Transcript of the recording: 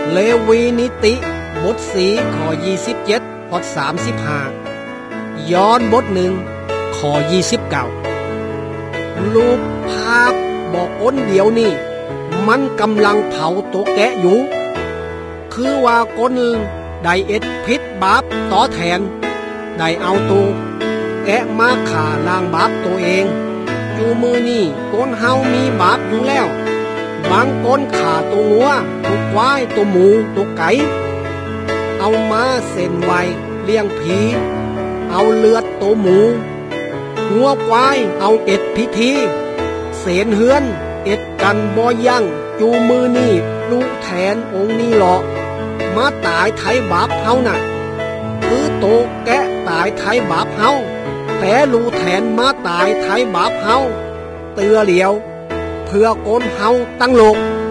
เลวีนิติบท4ข้อ27ฮอด35ย้อนบท1ข้อ29รูปภาพบอกคนเดียวนี่มันกำลังเผาตัวแกะอยู่คือว่าคนได้เอ็ดผิดบาปต่อแทนได้เอาตัวแกะมาฆ่าล้างบาปตัวเองอยู่มือนี่คนเฮามีบาปอยู่แล้วบางคนฆ่าตัวงัวตัวควายตัวหมูตัวไก่เอามาเส้นไหวเลี้ยงผีเอาเลือดตัวหมูงัวควายเอาเอ็ดพิธีเสนเฮือนเอ็ดกันบ่ยั่งจูมือนี่ลูกแทนองค์นี้หรอมาตายไถบาปเฮาน่ะคือโตแกะตายไถบาปเฮาแต่ลูกแทนมาตายไถบาปเฮาเตือเหลียวเพื่อคนเฮาตั้งโลก